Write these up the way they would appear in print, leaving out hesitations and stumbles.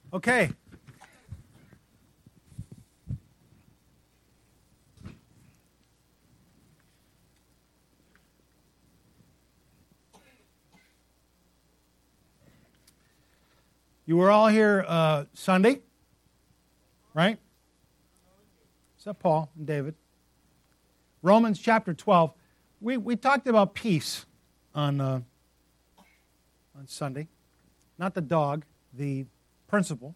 Okay. You were all here Sunday, right? Except Paul and David. Romans chapter 12. We talked about peace on Sunday. Not the dog, the principle.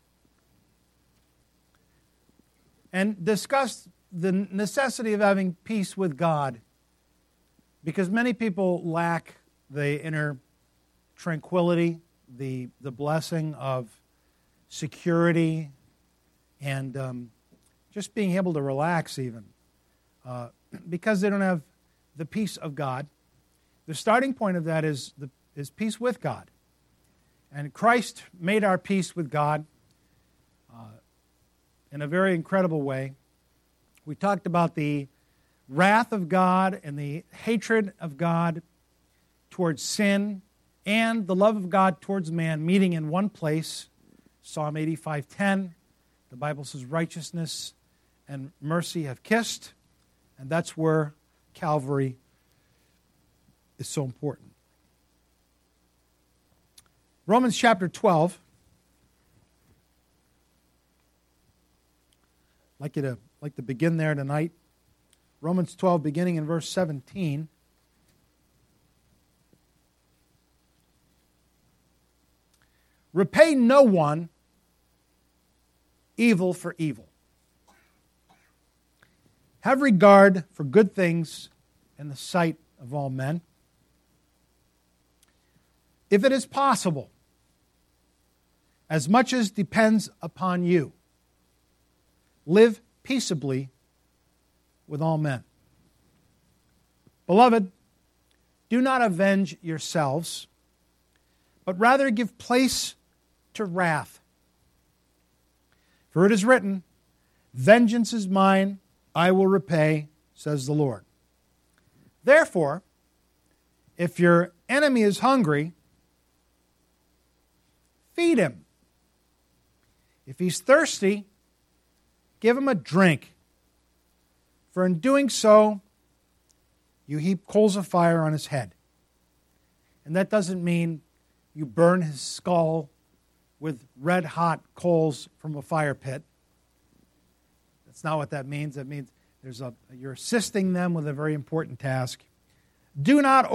And discussed the necessity of having peace with God, because many people lack the inner tranquility, the blessing of security, and just being able to relax even, because they don't have the peace of God. The starting point of that is peace with God. And Christ made our peace with God in a very incredible way. We talked about the wrath of God and the hatred of God towards sin and the love of God towards man meeting in one place. Psalm 85:10, the Bible says righteousness and mercy have kissed, and that's where Calvary is so important. Romans chapter 12. I'd like to begin there tonight. Romans 12, beginning in verse 17. Repay no one evil for evil. Have regard for good things in the sight of all men. If it is possible, as much as depends upon you, live peaceably with all men. Beloved, do not avenge yourselves, but rather give place to wrath. For it is written, vengeance is mine, I will repay, says the Lord. Therefore, if your enemy is hungry, feed him. If he's thirsty, give him a drink. For in doing so, you heap coals of fire on his head. And that doesn't mean you burn his skull with red-hot coals from a fire pit. That's not what that means. That means you're assisting them with a very important task. Do not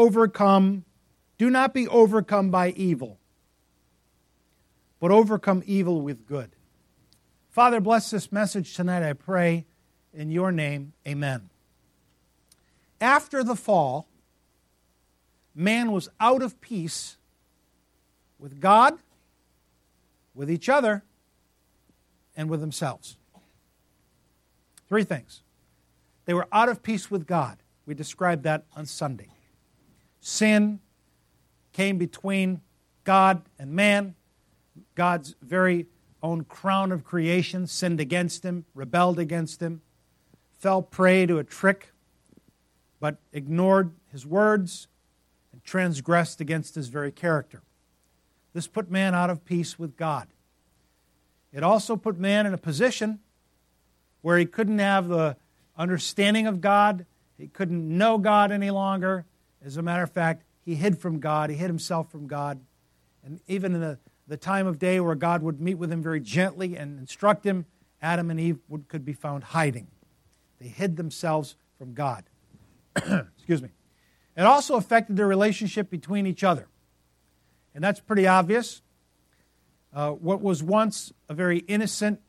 be overcome by evil, but overcome evil with good. Father, bless this message tonight, I pray, in your name, amen. After the fall, man was out of peace with God, with each other, and with themselves. Three things. They were out of peace with God. We described that on Sunday. Sin came between God and man. God's very own crown of creation sinned against him, rebelled against him, fell prey to a trick, but ignored his words and transgressed against his very character. This put man out of peace with God. It also put man in a position where he couldn't have the understanding of God. He couldn't know God any longer. As a matter of fact, he hid from God. He hid himself from God. And even in the time of day where God would meet with him very gently and instruct him, Adam and Eve could be found hiding. They hid themselves from God. Excuse me. It also affected their relationship between each other. And that's pretty obvious. What was once a very innocent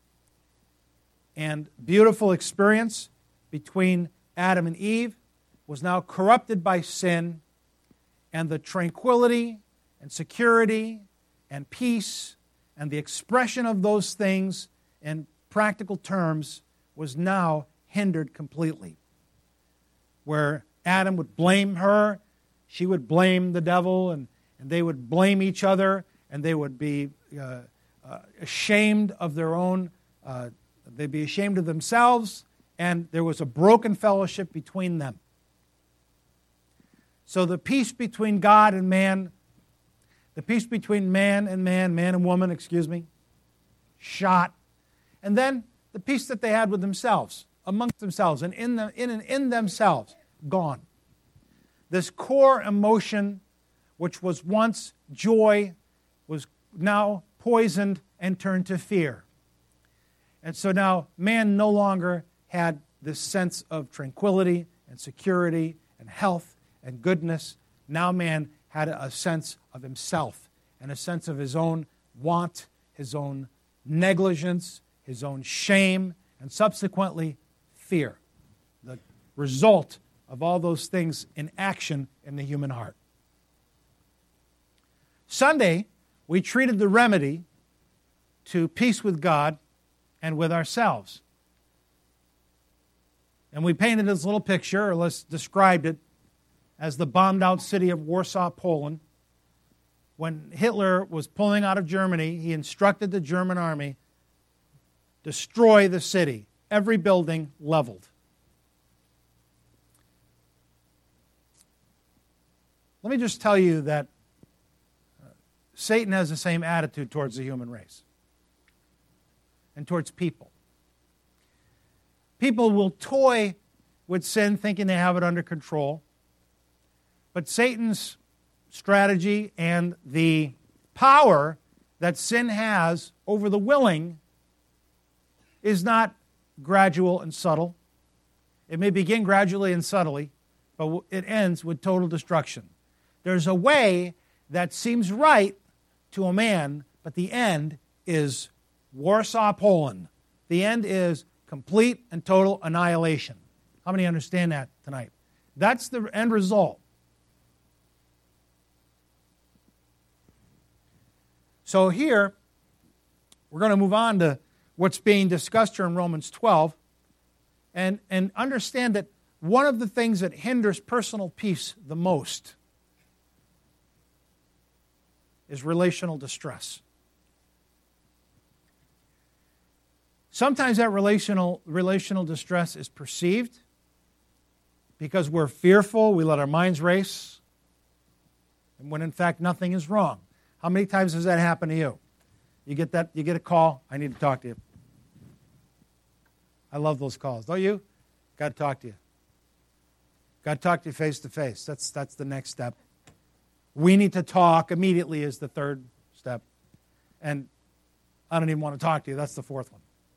and beautiful experience between Adam and Eve was now corrupted by sin, and the tranquility and security and peace and the expression of those things in practical terms was now hindered completely. Where Adam would blame her, she would blame the devil, and they would blame each other, and they would be ashamed of their own, they'd be ashamed of themselves, and there was a broken fellowship between them. So the peace between God and man, the peace between man and woman, shot. And then the peace that they had with themselves, amongst themselves, and in themselves, gone. This core emotion, which was once joy, was now poisoned and turned to fear. And so now man no longer had this sense of tranquility and security and health and goodness. Now man had a sense of himself and a sense of his own want, his own negligence, his own shame, and subsequently fear. The result of all those things in action in the human heart. Sunday, we treated the remedy to peace with God and with ourselves. And we painted this little picture, or let's described it, as the bombed out city of Warsaw, Poland. When Hitler was pulling out of Germany, he instructed the German army, destroy the city, every building leveled. Let me just tell you that Satan has the same attitude towards the human race and towards people. People will toy with sin thinking they have it under control, but Satan's strategy and the power that sin has over the willing is not gradual and subtle. It may begin gradually and subtly, but it ends with total destruction. There's a way that seems right to a man, but the end is Warsaw, Poland. The end is complete and total annihilation. How many understand that tonight? That's the end result. So here, we're going to move on to what's being discussed here in Romans 12 and understand that one of the things that hinders personal peace the most is relational distress. Sometimes that relational distress is perceived because we're fearful, we let our minds race, and when in fact nothing is wrong. How many times has that happened to you? You get a call, I need to talk to you. I love those calls, don't you? Got to talk to you. Got to talk to you face to face. That's the next step. We need to talk immediately is the third step. And I don't even want to talk to you. That's the fourth one.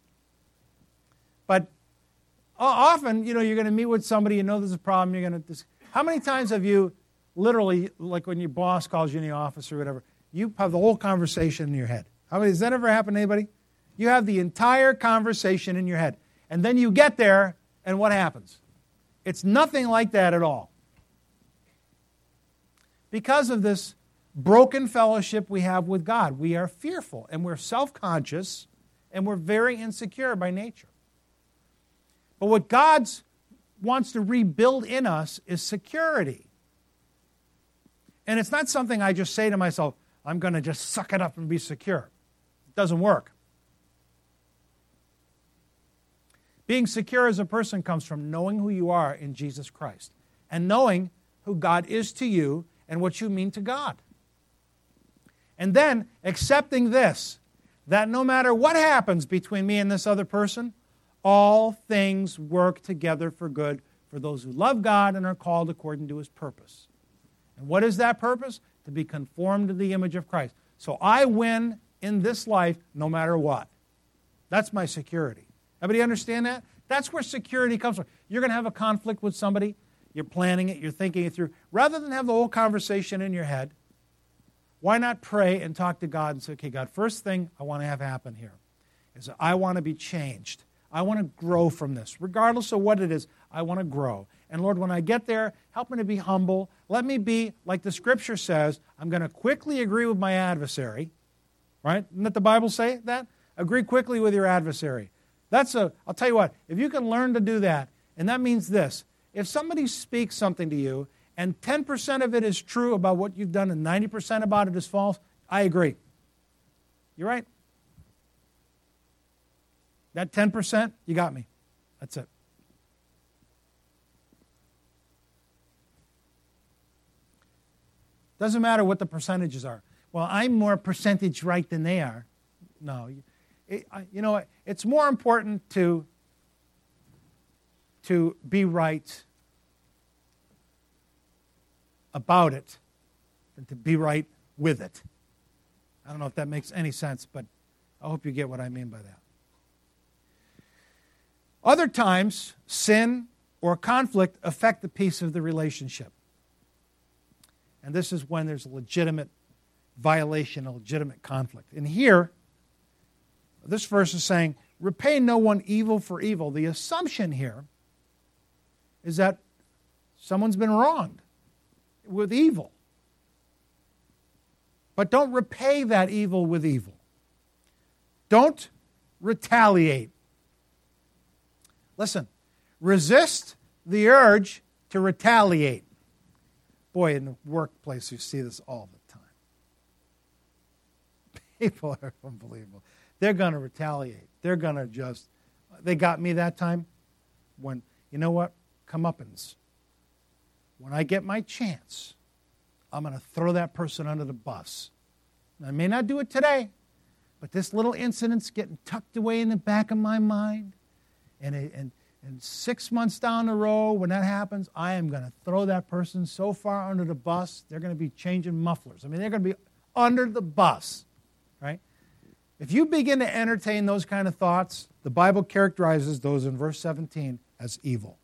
But often, you're going to meet with somebody, there's a problem, you're going to... How many times have you literally, like when your boss calls you in the office or whatever, you have the whole conversation in your head? Has that ever happened to anybody? You have the entire conversation in your head. And then you get there, and what happens? It's nothing like that at all. Because of this broken fellowship we have with God, we are fearful, and we're self-conscious, and we're very insecure by nature. But what God wants to rebuild in us is security. And it's not something I just say to myself, I'm going to just suck it up and be secure. It doesn't work. Being secure as a person comes from knowing who you are in Jesus Christ and knowing who God is to you and what you mean to God. And then accepting this, that no matter what happens between me and this other person, all things work together for good for those who love God and are called according to His purpose. And what is that purpose? To be conformed to the image of Christ. So I win in this life no matter what. That's my security. Everybody understand that? That's where security comes from. You're going to have a conflict with somebody. You're planning it. You're thinking it through. Rather than have the whole conversation in your head, why not pray and talk to God and say, okay, God, first thing I want to have happen here is that I want to be changed. I want to grow from this. Regardless of what it is, I want to grow. And Lord, when I get there, help me to be humble. Let me be, like the Scripture says, I'm going to quickly agree with my adversary. Right? Didn't the Bible say that? Agree quickly with your adversary. I'll tell you what, if you can learn to do that, and that means this, if somebody speaks something to you, and 10% of it is true about what you've done, and 90% about it is false, I agree. You're right. That 10%, you got me. That's it. Doesn't matter what the percentages are. Well, I'm more percentage right than they are. No. It's more important to be right about it than to be right with it. I don't know if that makes any sense, but I hope you get what I mean by that. Other times, sin or conflict affect the peace of the relationship. And this is when there's a legitimate violation, a legitimate conflict. And here, this verse is saying, repay no one evil for evil. The assumption here is that someone's been wronged with evil. But don't repay that evil with evil. Don't retaliate. Listen, resist the urge to retaliate. Boy, in the workplace you see this all the time. People are unbelievable. They're going to retaliate. They're going to they got me that time when, you know what? Comeuppance. When I get my chance, I'm going to throw that person under the bus. I may not do it today, but this little incident's getting tucked away in the back of my mind. And 6 months down the road, when that happens, I am going to throw that person so far under the bus, they're going to be changing mufflers. They're going to be under the bus, right? If you begin to entertain those kind of thoughts, the Bible characterizes those in verse 17 as evil.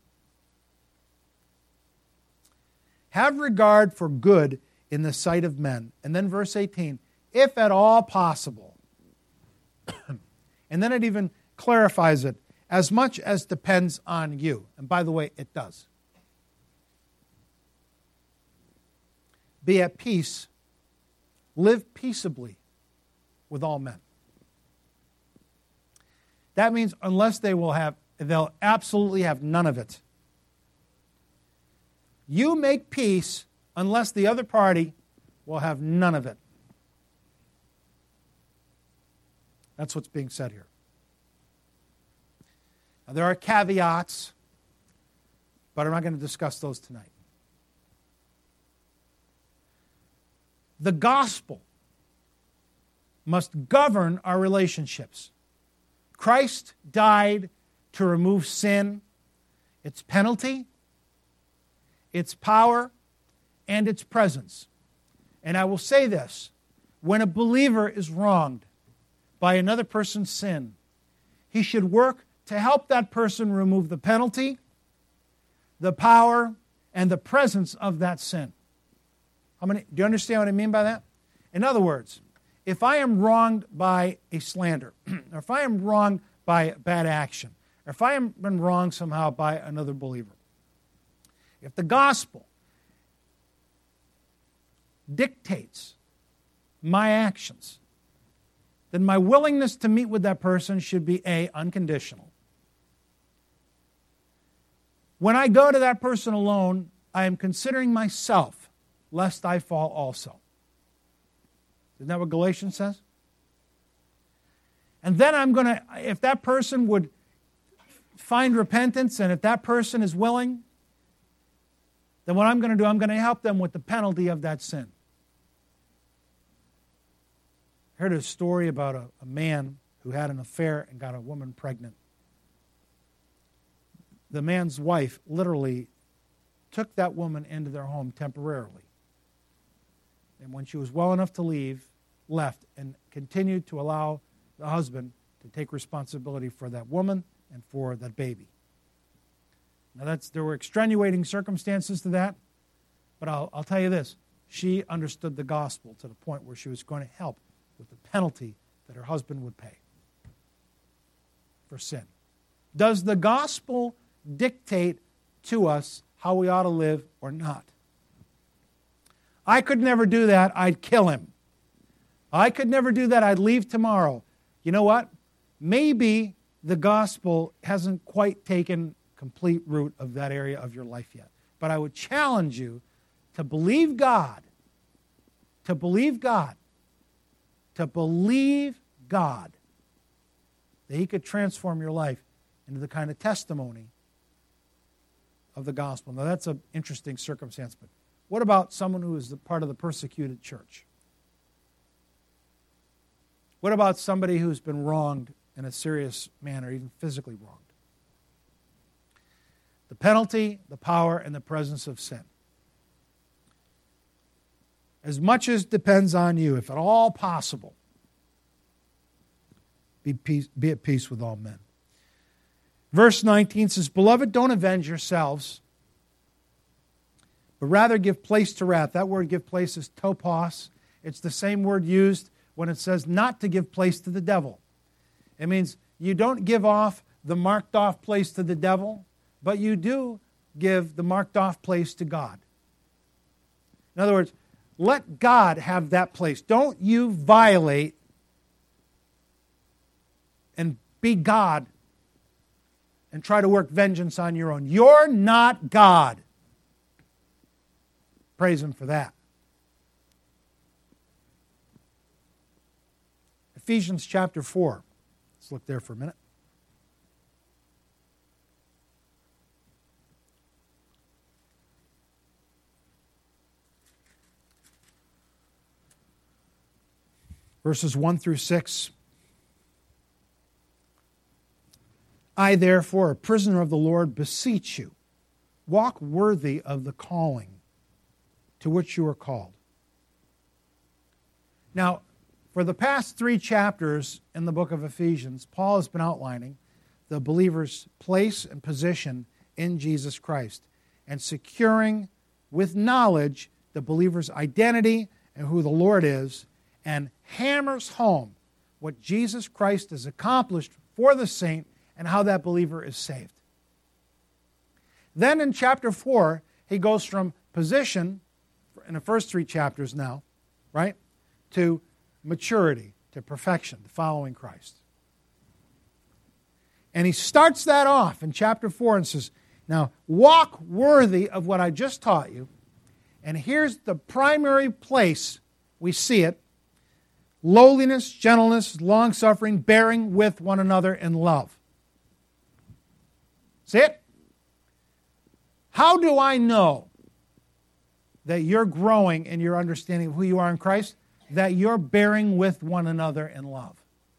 Have regard for good in the sight of men. And then verse 18, if at all possible. And then it even clarifies it, as much as depends on you. And by the way, it does. Be at peace. Live peaceably with all men. That means unless they'll absolutely have none of it. You make peace unless the other party will have none of it. That's what's being said here. Now, there are caveats, but I'm not going to discuss those tonight. The gospel must govern our relationships. Christ died to remove sin, its penalty, its power, and its presence. And I will say this, when a believer is wronged by another person's sin, he should work to help that person remove the penalty, the power, and the presence of that sin. Do you understand what I mean by that? In other words, if I am wronged by a slander, or if I am wronged by bad action, or if I am been wronged somehow by another believer, if the gospel dictates my actions, then my willingness to meet with that person should be unconditional. When I go to that person alone, I am considering myself, lest I fall also. Isn't that what Galatians says? And then if that person would find repentance, and if that person is willing, then what I'm going to do, I'm going to help them with the penalty of that sin. I heard a story about a man who had an affair and got a woman pregnant. The man's wife literally took that woman into their home temporarily. And when she was well enough to leave, left and continued to allow the husband to take responsibility for that woman and for that baby. Now there were extenuating circumstances to that, but I'll tell you this. She understood the gospel to the point where she was going to help with the penalty that her husband would pay for sin. Does the gospel dictate to us how we ought to live or not? I could never do that. I'd kill him. I could never do that. I'd leave tomorrow. You know what? Maybe the gospel hasn't quite taken complete root of that area of your life yet. But I would challenge you to believe God, to believe God that He could transform your life into the kind of testimony of the gospel. Now that's an interesting circumstance, but what about someone who is part of the persecuted church? What about somebody who's been wronged in a serious manner, even physically wronged? The penalty, the power, and the presence of sin. As much as depends on you, if at all possible, be at peace with all men. Verse 19 says, Beloved, don't avenge yourselves, but rather give place to wrath. That word give place is topos. It's the same word used when it says not to give place to the devil. It means you don't give off the marked off place to the devil, but you do give the marked off place to God. In other words, let God have that place. Don't you violate and be God and try to work vengeance on your own. You're not God. Praise Him for that. Ephesians chapter 4. Let's look there for a minute. Verses 1 through 6. I, therefore, a prisoner of the Lord, beseech you, walk worthy of the calling to which you are called. Now, for the past 3 chapters in the book of Ephesians, Paul has been outlining the believer's place and position in Jesus Christ and securing with knowledge the believer's identity and who the Lord is, and hammers home what Jesus Christ has accomplished for the saint and how that believer is saved. Then in chapter 4, he goes from position, in the first 3 chapters now, right, to maturity, to perfection, to following Christ. And he starts that off in chapter 4 and says, now walk worthy of what I just taught you. And here's the primary place we see it: lowliness, gentleness, long-suffering, bearing with one another in love. See it? How do I know that you're growing in your understanding of who you are in Christ? That you're bearing with one another in love.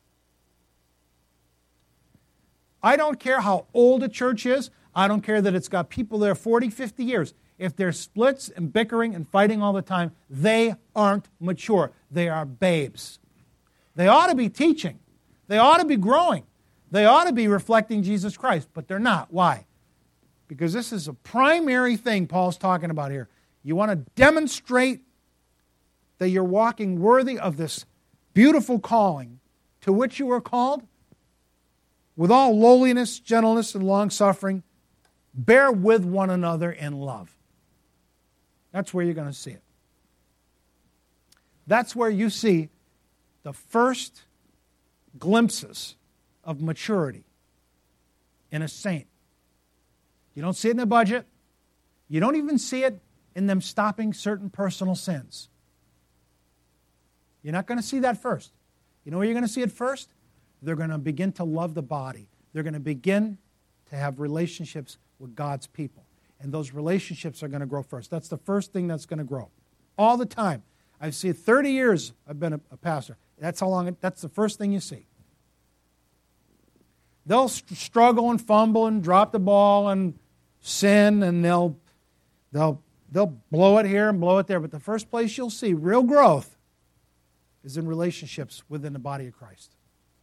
I don't care how old a church is. I don't care that it's got people there 40, 50 years. If there's splits and bickering and fighting all the time, they aren't mature. They are babes. They ought to be teaching. They ought to be growing. They ought to be reflecting Jesus Christ, but they're not. Why? Because this is a primary thing Paul's talking about here. You want to demonstrate that you're walking worthy of this beautiful calling to which you were called? With all lowliness, gentleness, and long-suffering, bear with one another in love. That's where you're going to see it. That's where you see the first glimpses of maturity in a saint. You don't see it in the budget. You don't even see it in them stopping certain personal sins. You're not going to see that first. You know where you're going to see it first? They're going to begin to love the body. They're going to begin to have relationships with God's people. And those relationships are going to grow first. That's the first thing that's going to grow. All the time. I've seen 30 years I've been a pastor. That's how long. That's the first thing you see. They'll struggle and fumble and drop the ball and sin, and they'll blow it here and blow it there. But the first place you'll see real growth is in relationships within the body of Christ.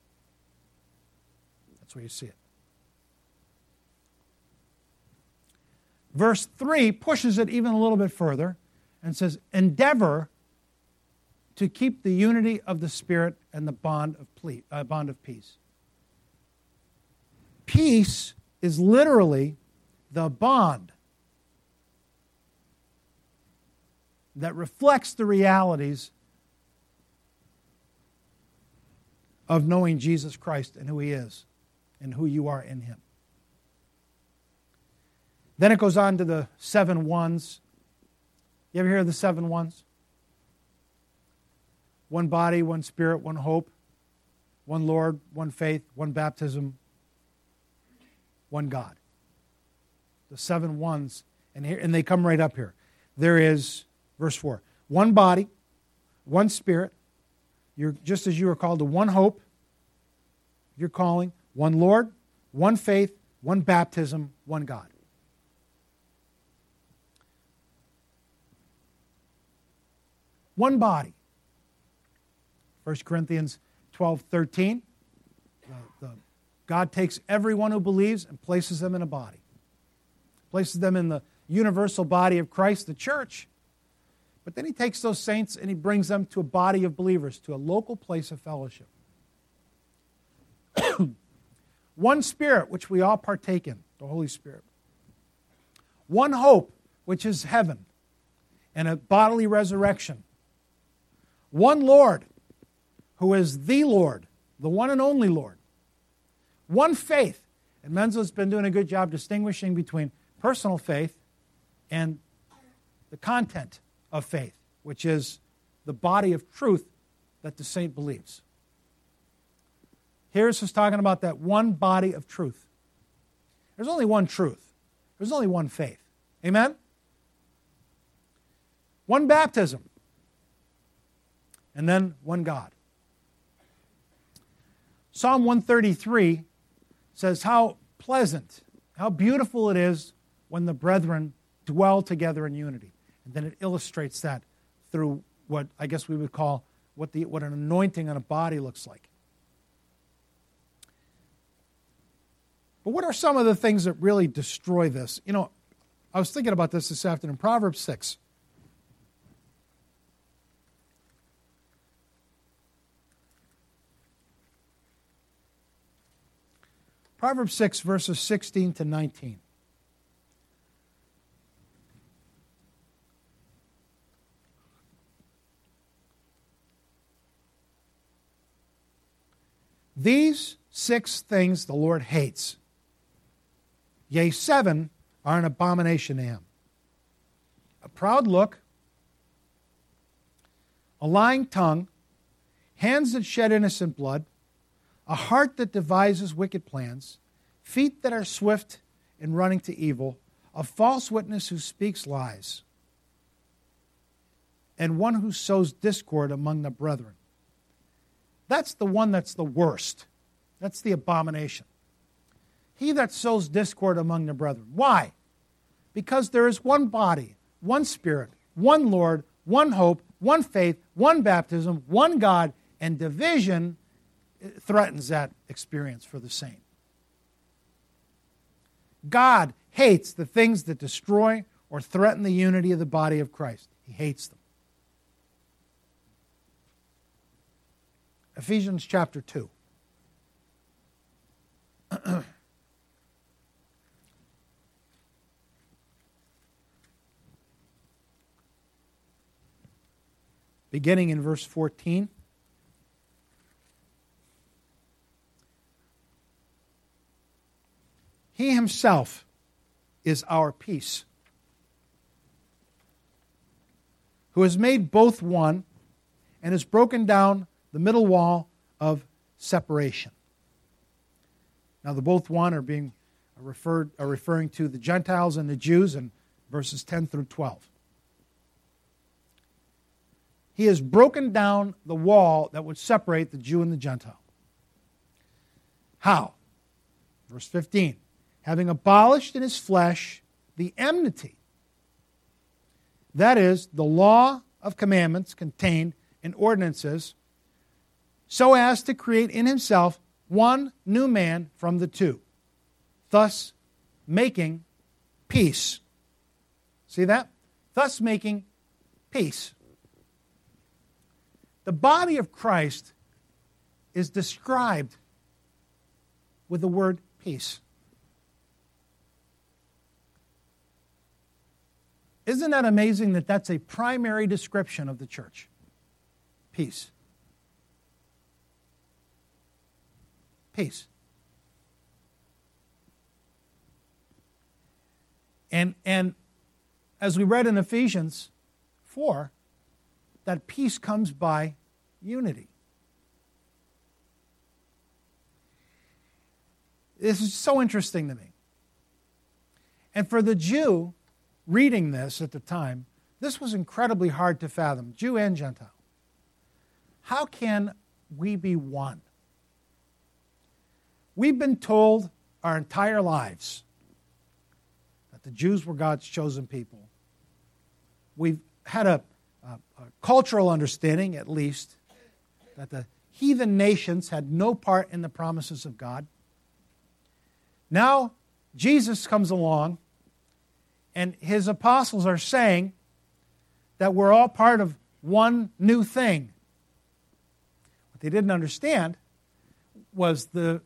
That's where you see it. Verse 3 pushes it even a little bit further and says, endeavor to keep the unity of the Spirit and the bond of peace. Peace is literally the bond that reflects the realities of knowing Jesus Christ and who He is and who you are in Him. Then it goes on to the 7 ones. You ever hear of the 7 ones? One body, one spirit, one hope, one Lord, one faith, one baptism, one God. The 7 ones, and they come right up here. There is, verse 4, one body, one spirit. You're just as you are called to one hope, your calling, one Lord, one faith, one baptism, one God. One body. 1 Corinthians 12:13. God takes everyone who believes and places them in a body. Places them in the universal body of Christ, the church. But then he takes those saints and he brings them to a body of believers, to a local place of fellowship. One Spirit, which we all partake in, the Holy Spirit. One hope, which is heaven and a bodily resurrection. One Lord, who is the Lord, the one and only Lord. One faith. And Menzo's been doing a good job distinguishing between personal faith and the content of faith, which is the body of truth that the saint believes. Here's us talking about that one body of truth. There's only one truth. There's only one faith. Amen? One baptism. And then one God. Psalm 133 says how pleasant, how beautiful it is when the brethren dwell together in unity. And then it illustrates that through what I guess we would call what an anointing on a body looks like. But what are some of the things that really destroy this? You know, I was thinking about this afternoon. Proverbs 6. Proverbs 6, verses 16 to 19. These 6 things the Lord hates. Yea, 7 are an abomination to him. A proud look, a lying tongue, hands that shed innocent blood, a heart that devises wicked plans, feet that are swift in running to evil, a false witness who speaks lies, and one who sows discord among the brethren. That's the one that's the worst. That's the abomination. He that sows discord among the brethren. Why? Because there is one body, one Spirit, one Lord, one hope, one faith, one baptism, one God, and division threatens that experience for the saint. God hates the things that destroy or threaten the unity of the body of Christ. He hates them. Ephesians chapter 2. Beginning in verse 14. He himself is our peace, who has made both one and has broken down the middle wall of separation. Now, the both one are referring to the Gentiles and the Jews in verses 10 through 12. He has broken down the wall that would separate the Jew and the Gentile. How? Verse 15. Having abolished in his flesh the enmity, that is, the law of commandments contained in ordinances, so as to create in himself one new man from the two, thus making peace. See that? Thus making peace. The body of Christ is described with the word peace. Isn't that amazing that that's a primary description of the church? Peace. Peace. And as we read in Ephesians 4, that peace comes by unity. This is so interesting to me. And for the Jew reading this at the time, this was incredibly hard to fathom, Jew and Gentile. how can we be one? We've been told our entire lives that the Jews were God's chosen people. We've had a cultural understanding, at least, that the heathen nations had no part in the promises of God. Now, Jesus comes along, and his apostles are saying that we're all part of one new thing. What they didn't understand was the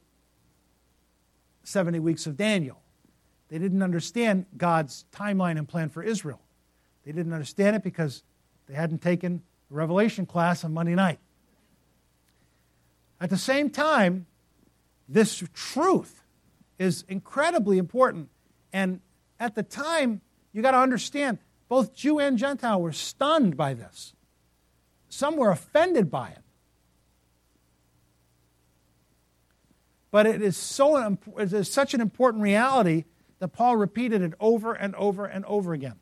70 weeks of Daniel. They didn't understand God's timeline and plan for Israel. They didn't understand it because they hadn't taken the Revelation class on Monday night. At the same time, this truth is incredibly important. And at the time, you got to understand, both Jew and Gentile were stunned by this. Some were offended by it. But it is such an important reality that Paul repeated it over and over and over again.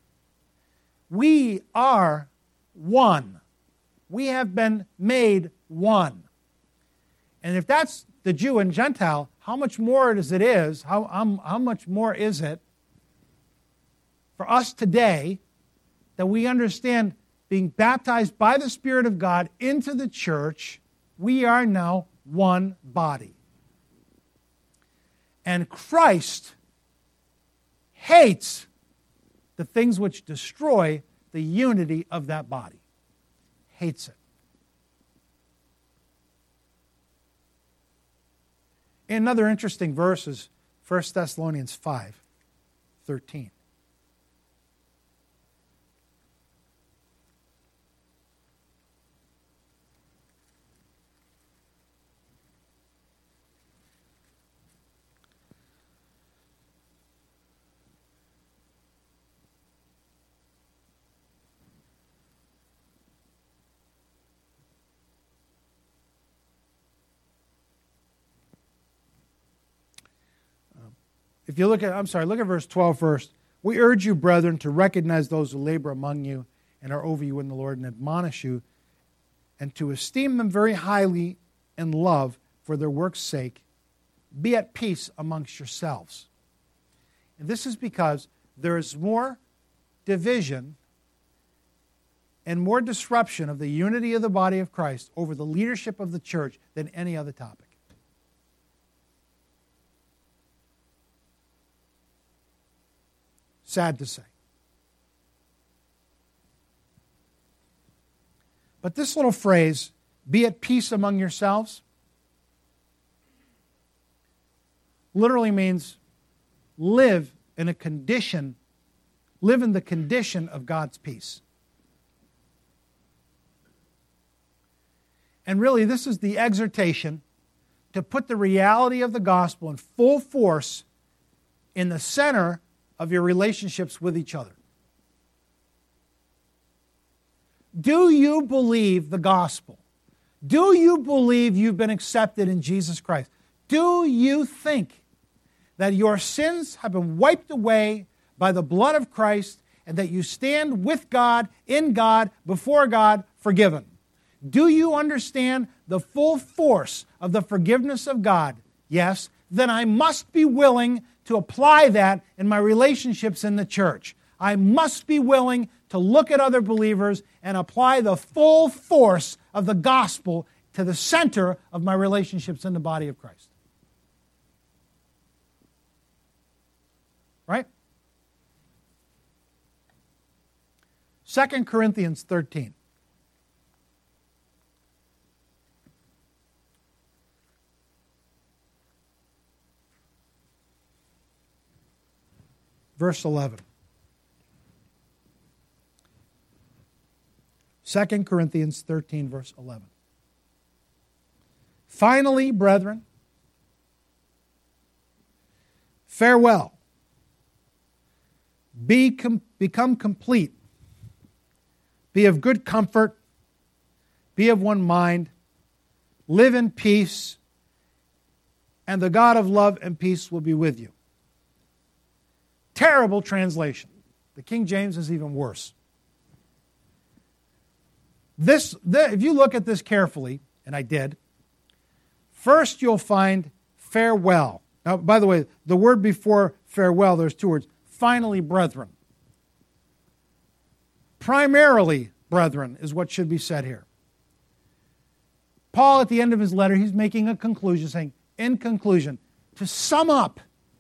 We are one. We have been made one. And if that's the Jew and Gentile, how much more how much more is it for us today that we understand being baptized by the Spirit of God into the church, we are now one body. And Christ hates the things which destroy the unity of that body. Hates it. Another interesting verse is 1 Thessalonians 5:13. If you look at verse 12 first. We urge you, brethren, to recognize those who labor among you and are over you in the Lord and admonish you, and to esteem them very highly in love for their work's sake. Be at peace amongst yourselves. And this is because there is more division and more disruption of the unity of the body of Christ over the leadership of the church than any other topic. Sad to say. But this little phrase, be at peace among yourselves, literally means live in the condition of God's peace. And really, this is the exhortation to put the reality of the gospel in full force in the center of your relationships with each other. Do you believe the gospel? Do you believe you've been accepted in Jesus Christ? Do you think that your sins have been wiped away by the blood of Christ and that you stand with God, in God, before God, forgiven? Do you understand the full force of the forgiveness of God? Yes. Then I must be willing to apply that in my relationships in the church. I must be willing to look at other believers and apply the full force of the gospel to the center of my relationships in the body of Christ. Right? 2 Corinthians 13. Verse 11. 2 Corinthians 13, verse 11. Finally, brethren, farewell. Become complete. Be of good comfort. Be of one mind. Live in peace. And the God of love and peace will be with you. Terrible translation. The King James is even worse. If you look at this carefully, and I did, first you'll find farewell. Now, by the way, the word before farewell, there's two words. Finally, brethren. Primarily, brethren, is what should be said here. Paul, at the end of his letter, he's making a conclusion, saying, in conclusion, to sum up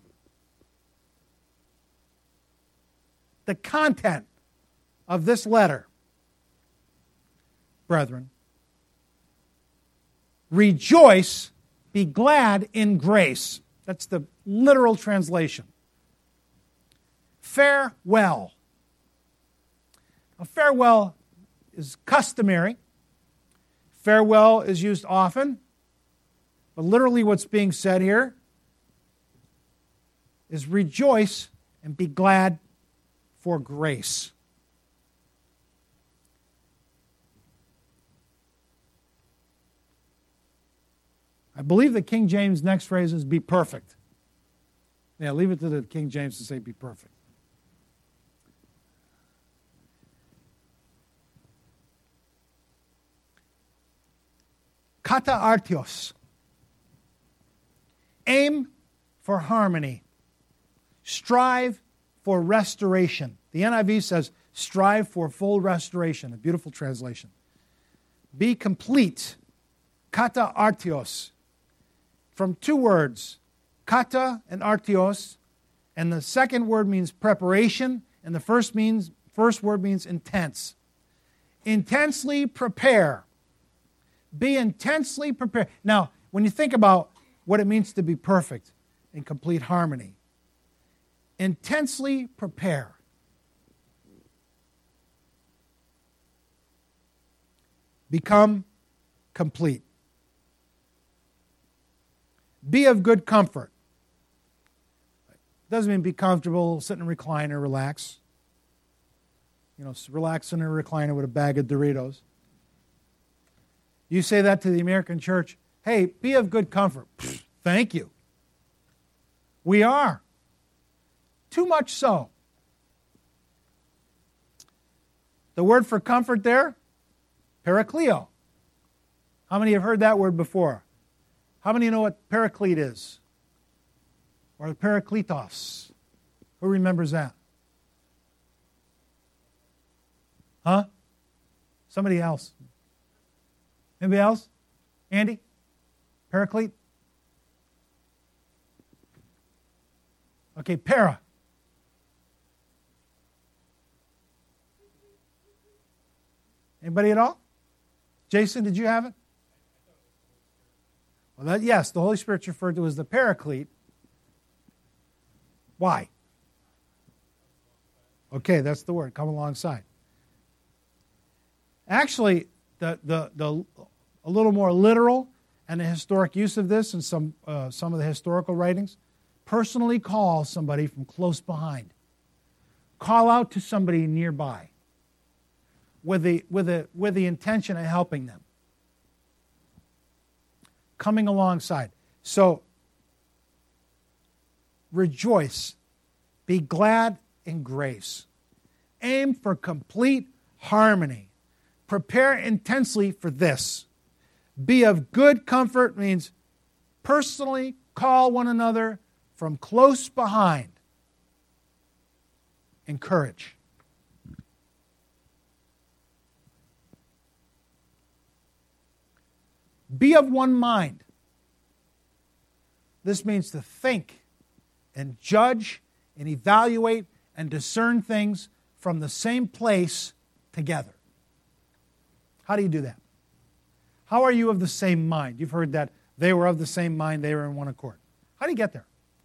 the content of this letter, brethren, rejoice, be glad in grace. That's the literal translation. Farewell. Now, farewell is customary. Farewell is used often. But literally what's being said here is rejoice and be glad for grace. I believe the King James next phrase is be perfect. Yeah, leave it to the King James to say be perfect. Kata artios. Aim for harmony. Strive for restoration. The NIV says, strive for full restoration. A beautiful translation. Be complete. Kata artios. From two words, kata and artios, and the second word means preparation, and the first word means intense. Intensely prepare. Be intensely prepared. Now, when you think about what it means to be perfect in complete harmony, intensely prepare. Become complete. Be of good comfort. Doesn't mean be comfortable, sit in a recliner, relax. Relax in a recliner with a bag of Doritos. You say that to the American church, hey, be of good comfort. Pfft, thank you. We are. Too much so. The word for comfort there, parakleo. How many have heard that word before? How many know what paraclete is? Or the parakletos? Who remembers that? Huh? Somebody else. Anybody else? Andy? Paraclete? Okay, para. Anybody at all? Jason, did you have it? Well, yes, the Holy Spirit's referred to as the Paraclete. Why? Okay, that's the word. Come alongside. Actually, a little more literal and the historic use of this in some of the historical writings, personally call somebody from close behind. Call out to somebody nearby with the intention of helping them. Coming alongside. So, rejoice. Be glad in grace. Aim for complete harmony. Prepare intensely for this. Be of good comfort means personally call one another from close behind. Encourage. Be of one mind. This means to think and judge and evaluate and discern things from the same place together. How do you do that? How are you of the same mind? You've heard that they were of the same mind, they were in one accord. How do you get there?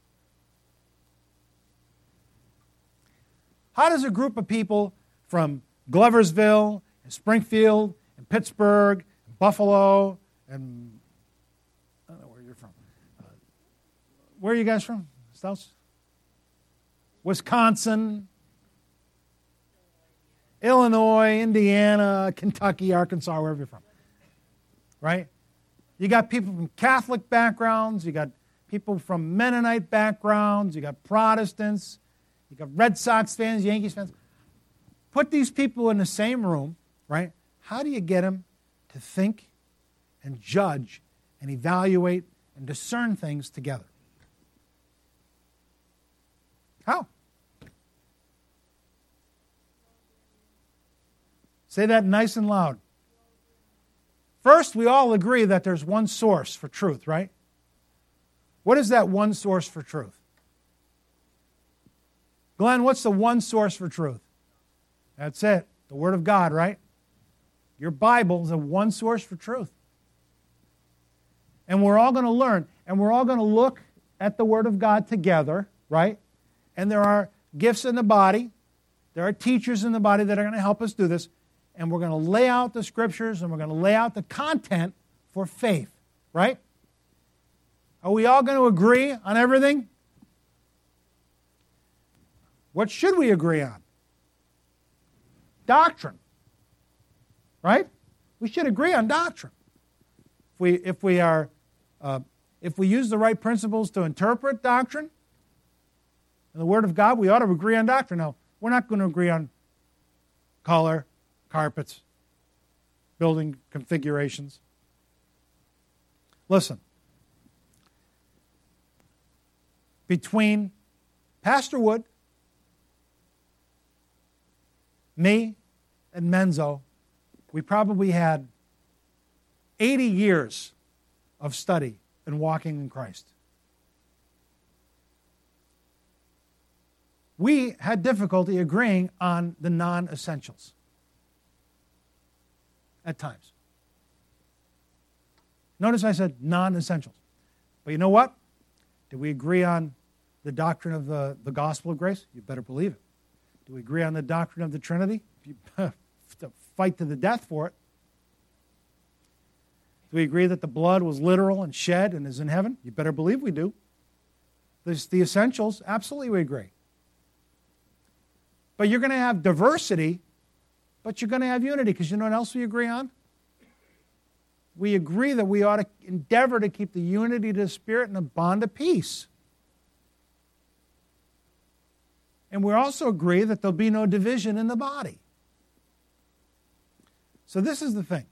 How does a group of people from Gloversville and Springfield and Pittsburgh and Buffalo and I don't know where you're from. Where are you guys from? Stouts? Wisconsin, Illinois, Indiana, Kentucky, Arkansas, wherever you're from. Right? You got people from Catholic backgrounds, you got people from Mennonite backgrounds, you got Protestants, you got Red Sox fans, Yankees fans. Put these people in the same room, right? How do you get them to think and judge and evaluate and discern things together? How? Say that nice and loud. First, we all agree that there's one source for truth, right? What is that one source for truth? Glenn, what's the one source for truth? That's it. The Word of God, right? Your Bible is the one source for truth. And we're all going to learn, and we're all going to look at the Word of God together, right? And there are gifts in the body. There are teachers in the body that are going to help us do this. And we're going to lay out the Scriptures, and we're going to lay out the content for faith, right? Are we all going to agree on everything? What should we agree on? Doctrine, right? We should agree on doctrine. If we use the right principles to interpret doctrine and the Word of God, we ought to agree on doctrine. Now, we're not going to agree on color, carpets, building configurations. Listen, between Pastor Wood, me, and Menzo, we probably had 80 years of study and walking in Christ. We had difficulty agreeing on the non-essentials at times. Notice I said non-essentials. But you know what? Did we agree on the doctrine of the gospel of grace? You better believe it. Do we agree on the doctrine of the Trinity? You have to fight to the death for it. Do we agree that the blood was literal and shed and is in heaven? You better believe we do. The essentials, absolutely we agree. But you're going to have diversity, but you're going to have unity, because you know what else we agree on? We agree that we ought to endeavor to keep the unity of the Spirit and the bond of peace. And we also agree that there'll be no division in the body. So this is the thing.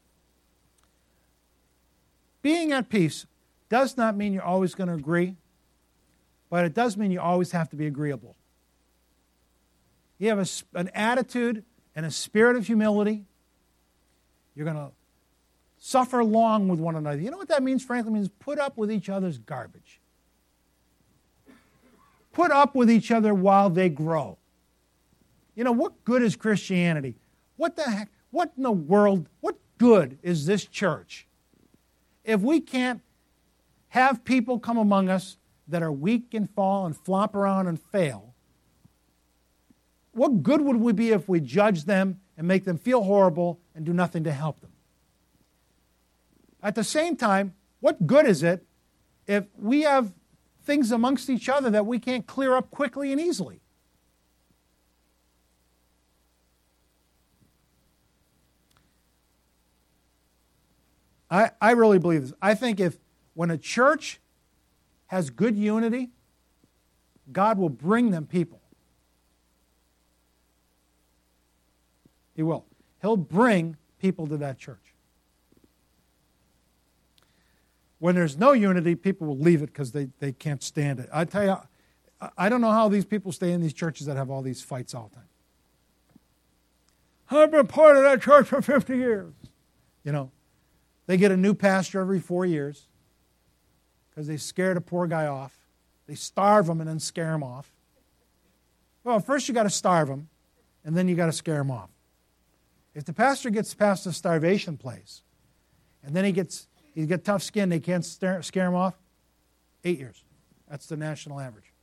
Being at peace does not mean you're always going to agree, but it does mean you always have to be agreeable. You have an attitude and a spirit of humility. You're going to suffer long with one another. You know what that means, frankly? It means put up with each other's garbage. Put up with each other while they grow. You know, what good is Christianity? What the heck? What in the world? What good is this church if we can't have people come among us that are weak and fall and flop around and fail? What good would we be if we judge them and make them feel horrible and do nothing to help them? At the same time, what good is it if we have things amongst each other that we can't clear up quickly and easily? I really believe this. I think when a church has good unity, God will bring them people. He will. He'll bring people to that church. When there's no unity, people will leave it because they can't stand it. I tell you, I don't know how these people stay in these churches that have all these fights all the time. I've been part of that church for 50 years. You know, they get a new pastor every 4 years because they scared a poor guy off. They starve him and then scare him off. Well, first you got to starve him, and then you got to scare him off. If the pastor gets past the starvation place, and then he's got tough skin, they can't scare him off, 8 years. That's the national average.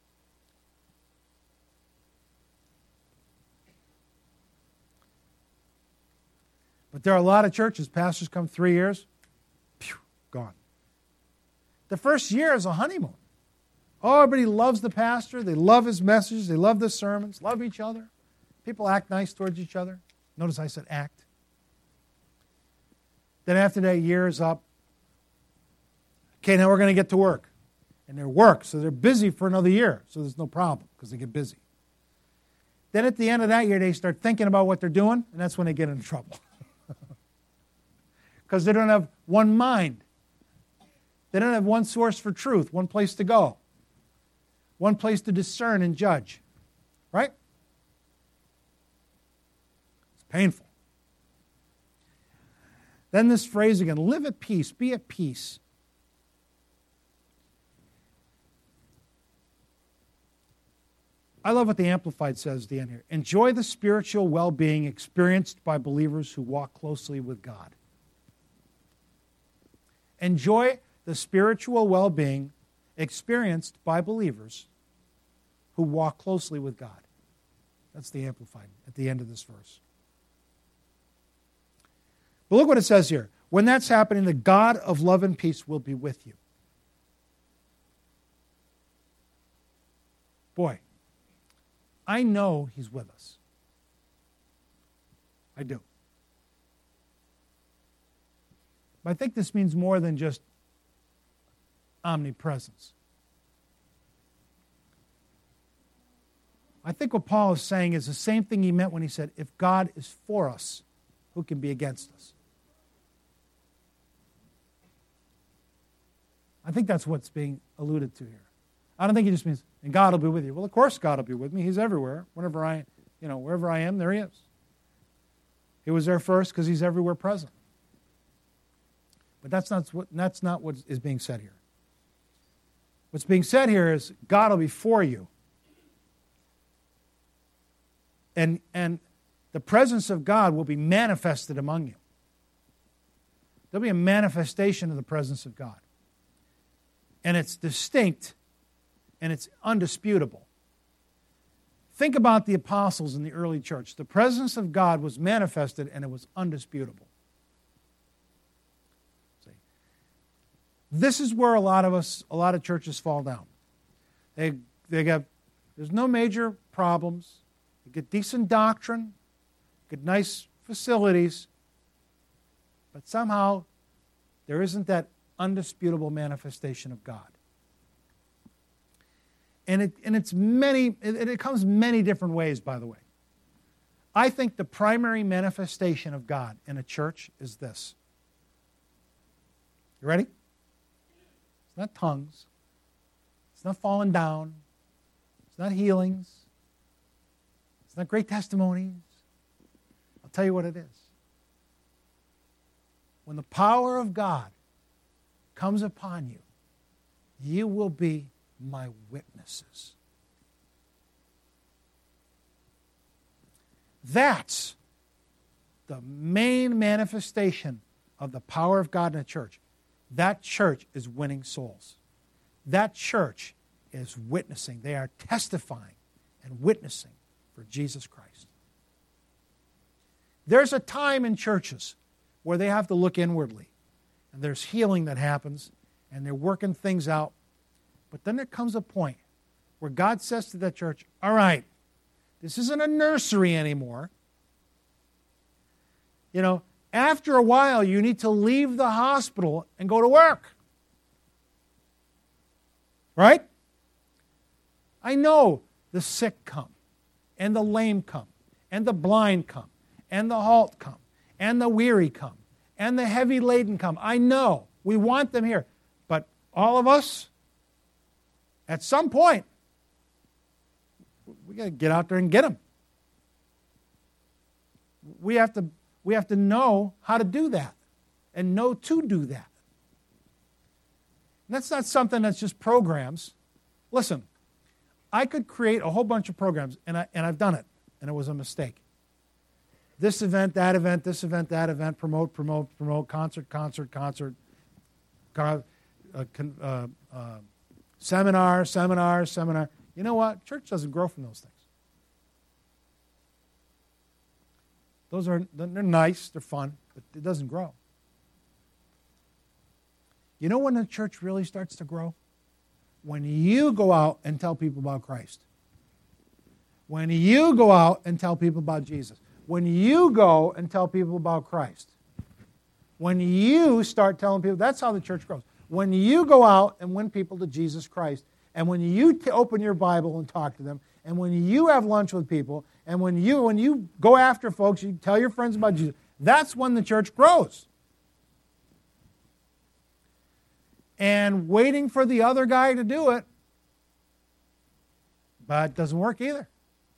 But there are a lot of churches, pastors come 3 years, gone. The first year is a honeymoon. Oh, everybody loves the pastor. They love his message. They love the sermons, love each other. People act nice towards each other. Notice I said act. Then after that year is up, okay, now we're going to get to work. And they're work, so they're busy for another year. So there's no problem because they get busy. Then at the end of that year, they start thinking about what they're doing, and that's when they get into trouble. because they don't have one mind. They don't have one source for truth, one place to go, one place to discern and judge. Right? It's painful. Then this phrase again, live at peace, be at peace. I love what the Amplified says at the end here. Enjoy the spiritual well-being experienced by believers who walk closely with God. Enjoy the spiritual well-being experienced by believers who walk closely with God. That's the Amplified at the end of this verse. But look what it says here. When that's happening, the God of love and peace will be with you. Boy, I know He's with us. I do. But I think this means more than just omnipresence. I think what Paul is saying is the same thing he meant when he said, if God is for us, who can be against us? I think that's what's being alluded to here. I don't think he just means, and God will be with you. Well, of course God will be with me. He's everywhere. Wherever I am, there He is. He was there first because He's everywhere present. But that's not what is being said here. What's being said here is God will be for you. And the presence of God will be manifested among you. There'll be a manifestation of the presence of God. And it's distinct and it's undisputable. Think about the apostles in the early church. The presence of God was manifested and it was undisputable. See? This is where a lot of churches fall down. There's no major problems. You get decent doctrine, get nice facilities, but somehow there isn't that undisputable manifestation of God. And it comes many different ways, by the way. I think the primary manifestation of God in a church is this. You ready? It's not tongues. It's not falling down. It's not healings. It's not great testimonies. I'll tell you what it is. When the power of God comes upon you, you will be my witnesses. That's the main manifestation of the power of God in a church. That church is winning souls. That church is witnessing. They are testifying and witnessing for Jesus Christ. There's a time in churches where they have to look inwardly, and there's healing that happens, and they're working things out. But then there comes a point where God says to that church, all right, this isn't a nursery anymore. After a while, you need to leave the hospital and go to work. Right? I know the sick come, and the lame come, and the blind come, and the halt come, and the weary come, and the heavy laden come. I know. We want them here. But all of us, at some point, we got to get out there and get them. We have to know how to do that and know to do that. And that's not something that's just programs. Listen, I could create a whole bunch of programs, and I've done it, and it was a mistake. This event, that event, this event, that event, promote, concert, seminar. You know what? Church doesn't grow from those things. They're nice, they're fun, but it doesn't grow. You know when the church really starts to grow? When you go out and tell people about Christ. When you go out and tell people about Jesus. When you go and tell people about Christ. When you start telling people, that's how the church grows. When you go out and win people to Jesus Christ, and when you open your Bible and talk to them, and when you have lunch with people, and when you go after folks, you tell your friends about Jesus, that's when the church grows. and waiting for the other guy to do it, but it doesn't work either.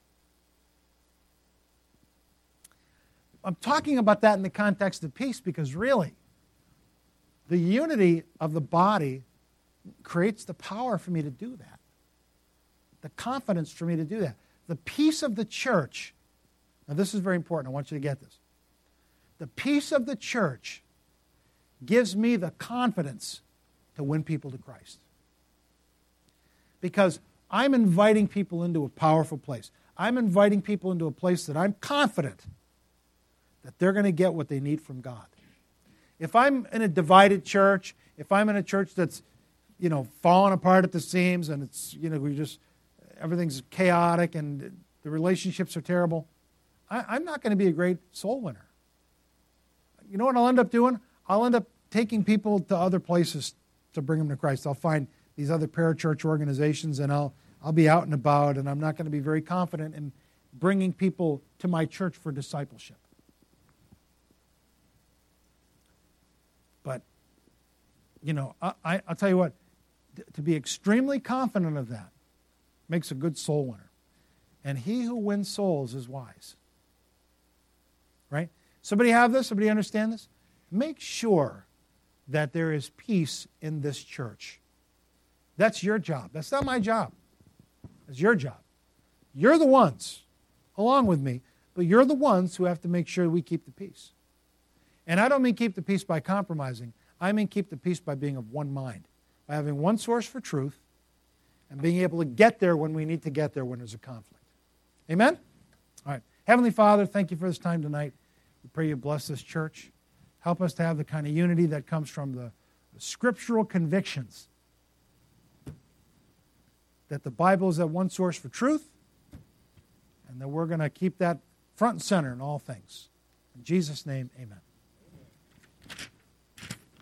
I'm talking about that in the context of peace because really, the unity of the body creates the power for me to do that, the confidence for me to do that. The peace of the church, now this is very important, I want you to get this. The peace of the church gives me the confidence to win people to Christ. Because I'm inviting people into a powerful place. I'm inviting people into a place that I'm confident that they're going to get what they need from God. If I'm in a divided church, if I'm in a church that's, falling apart at the seams and it's, everything's chaotic and the relationships are terrible, I'm not going to be a great soul winner. You know what I'll end up doing? I'll end up taking people to other places to bring them to Christ. I'll find these other parachurch organizations and I'll be out and about, and I'm not going to be very confident in bringing people to my church for discipleship. But, I'll tell you what, to be extremely confident of that makes a good soul winner. And he who wins souls is wise. Right? Somebody have this? Somebody understand this? Make sure that there is peace in this church. That's your job. That's not my job. It's your job. You're the ones, along with me, but you're the ones who have to make sure we keep the peace. And I don't mean keep the peace by compromising. I mean keep the peace by being of one mind, by having one source for truth and being able to get there when we need to get there when there's a conflict. Amen? All right. Heavenly Father, thank you for this time tonight. We pray you bless this church. Help us to have the kind of unity that comes from the scriptural convictions that the Bible is that one source for truth and that we're going to keep that front and center in all things. In Jesus' name, amen.